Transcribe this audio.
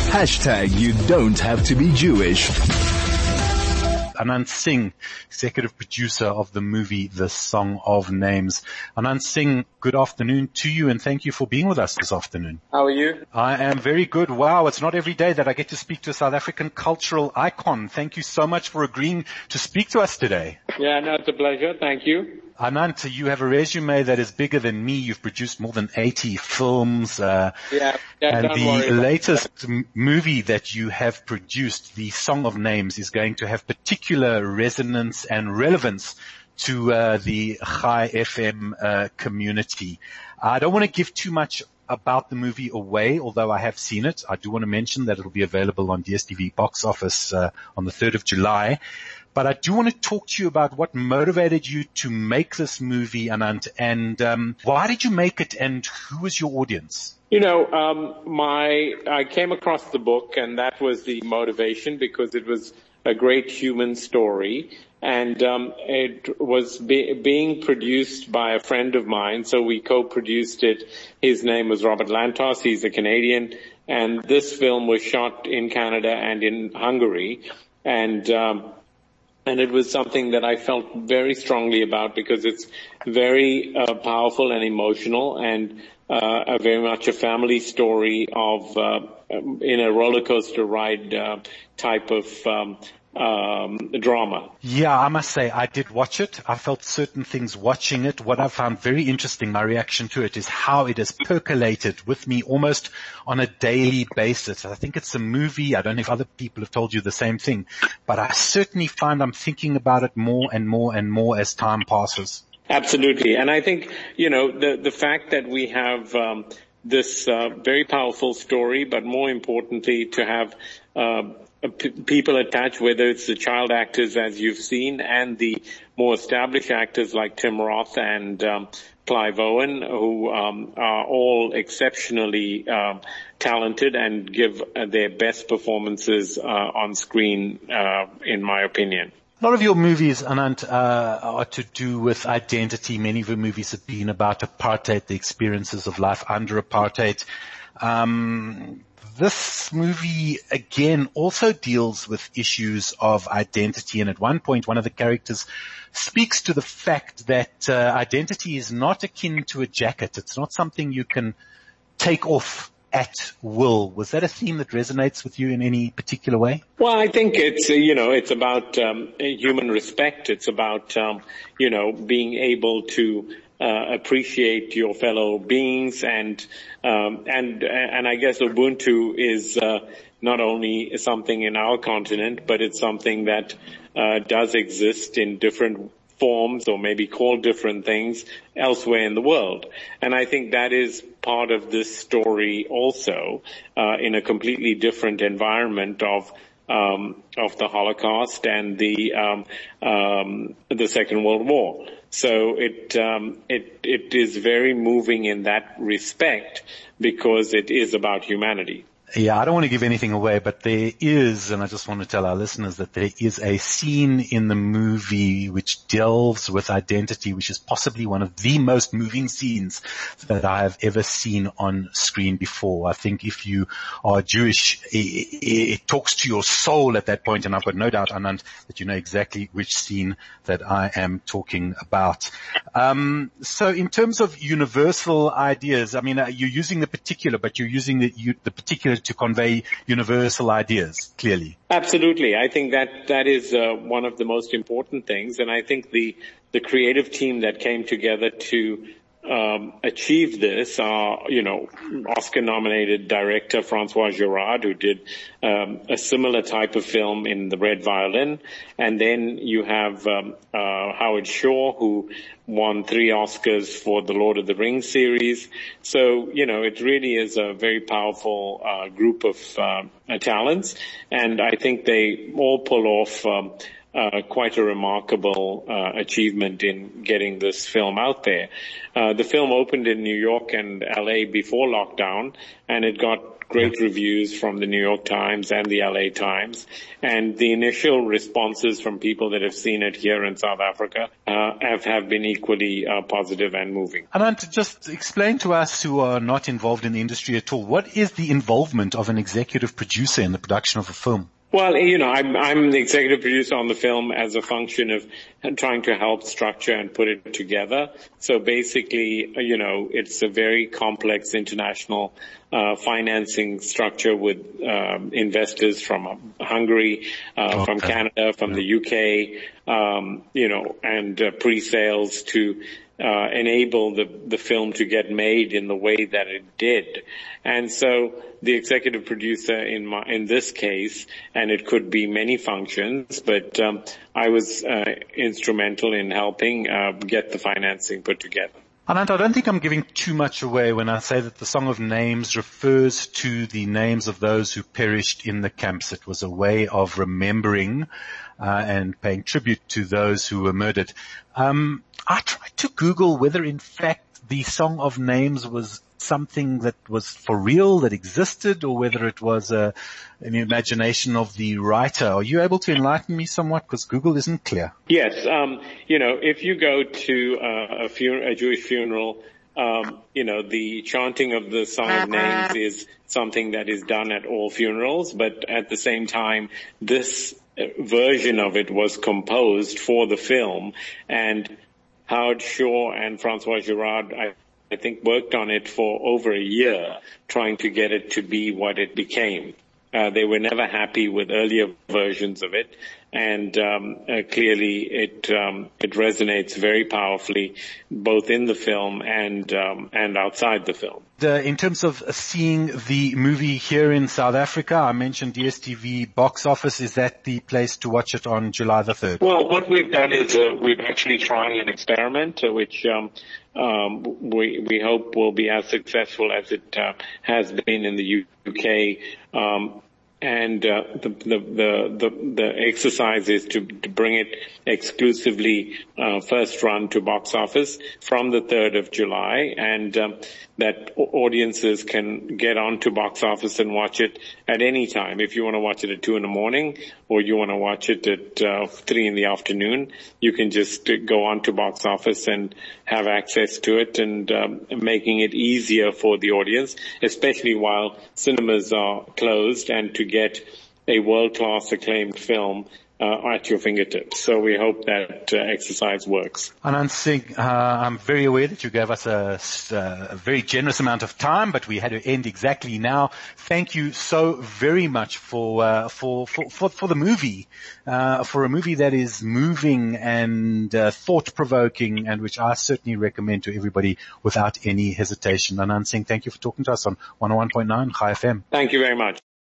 Hashtag you don't have to be Jewish. Anand Singh, executive producer of the movie The Song of Names. Anand Singh, good afternoon to you and thank you for being with us this afternoon. How are you? I am very good. Wow, it's not every day that I get to speak to a South African cultural icon. Thank you so much for agreeing to speak to us today. Yeah, no, it's a pleasure. Thank you. Anand, you have a resume that is bigger than me. You've produced more than 80 films. And the latest movie that you have produced, The Song of Names, is going to have particular resonance and relevance to the Chai FM community. I don't want to give too much about the movie away, although I have seen it. I do want to mention that it will be available on DSTV box office on the 3rd of July. But I do want to talk to you about what motivated you to make this movie, Anand, and why did you make it, and who was your audience? You know, I came across the book, and that was the motivation, because it was a great human story, and it was being produced by a friend of mine, so we co-produced it. His name was Robert Lantos. He's a Canadian, and this film was shot in Canada and in Hungary, and it was something that I felt very strongly about, because it's very powerful and emotional, and very much a family story of in a roller coaster ride type of drama. Yeah, I must say I did watch it. I felt certain things watching it. What I found very interesting, my reaction to it, is how it has percolated with me almost on a daily basis. I think it's a movie. I don't know if other people have told you the same thing, but I certainly find I'm thinking about it more and more and more as time passes. Absolutely. And I think, you know, the fact that we have this very powerful story, but more importantly to have people attached, whether it's the child actors, as you've seen, and the more established actors like Tim Roth and Clive Owen, who are all exceptionally talented and give their best performances on screen, in my opinion. A lot of your movies, Anand, are to do with identity. Many of your movies have been about apartheid, the experiences of life under apartheid. This movie, again, also deals with issues of identity. And at one point, one of the characters speaks to the fact that identity is not akin to a jacket. It's not something you can take off at will. Was that a theme that resonates with you in any particular way? Well, I think it's, it's about human respect. It's about, being able to appreciate your fellow beings, and I guess Ubuntu is not only something in our continent, but it's something that does exist in different forms, or maybe called different things, elsewhere in the world. And I think that is part of this story also, in a completely different environment of the Holocaust and the Second World War. So it is very moving in that respect, because it is about humanity. Yeah, I don't want to give anything away, but there is, and I just want to tell our listeners that there is a scene in the movie which delves with identity, which is possibly one of the most moving scenes that I have ever seen on screen before. I think if you are Jewish, it talks to your soul at that point, and I've got no doubt, Anand, that you know exactly which scene that I am talking about. So in terms of universal ideas, I mean, you're using the particular, but you're using the particular to convey universal ideas, clearly. Absolutely. I think that is one of the most important things, and I think the creative team that came together to achieve this are, Oscar-nominated director Francois Girard, who did a similar type of film in The Red Violin, and then you have Howard Shore, who won 3 Oscars for the Lord of the Rings series. So, it really is a very powerful group of talents, and I think they all pull off quite a remarkable achievement in getting this film out there. The film opened in New York and LA before lockdown, and it got great reviews from the New York Times and the LA Times. And the initial responses from people that have seen it here in South Africa have been equally positive and moving. Anant, just explain to us who are not involved in the industry at all, what is the involvement of an executive producer in the production of a film? Well, I'm the executive producer on the film as a function of trying to help structure and put it together. So basically, it's a very complex international financing structure with investors from Hungary, from Canada, from the UK, and pre-sales to enable the film to get made in the way that it did. And so the executive producer in this case, and it could be many functions, but I was instrumental in helping get the financing put together. Anant, I don't think I'm giving too much away when I say that the Song of Names refers to the names of those who perished in the camps. It was a way of remembering and paying tribute to those who were murdered. I tried to Google whether in fact the Song of Names was something that was for real, that existed, or whether it was an imagination of the writer. Are you able to enlighten me somewhat? Because Google isn't clear. Yes. If you go to a Jewish funeral, the chanting of the Song of Names is something that is done at all funerals, but at the same time, this version of it was composed for the film, and Howard Shore and Francois Girard, I think, worked on it for over a year, trying to get it to be what it became. They were never happy with earlier versions of it, and clearly it resonates very powerfully both in the film and outside the film. In terms of seeing the movie here in South Africa, I mentioned DSTV box office. Is that the place to watch it on July the 3rd? Well, what we've done is we've actually trying an experiment which we hope will be as successful as it has been in the UK. And the exercise is to bring it exclusively first run to box office from the 3rd of July, and that audiences can get onto box office and watch it at any time. If you want to watch it at 2 a.m, or you want to watch it at 3 p.m, you can just go onto box office and have access to it, and making it easier for the audience, especially while cinemas are closed, and to get a world-class acclaimed film at your fingertips. So we hope that exercise works. Anant Singh, I'm very aware that you gave us a very generous amount of time, but we had to end exactly now. Thank you so very much for the movie, for a movie that is moving and thought-provoking, and which I certainly recommend to everybody without any hesitation. Anant Singh, thank you for talking to us on 101.9 Chai FM. Thank you very much.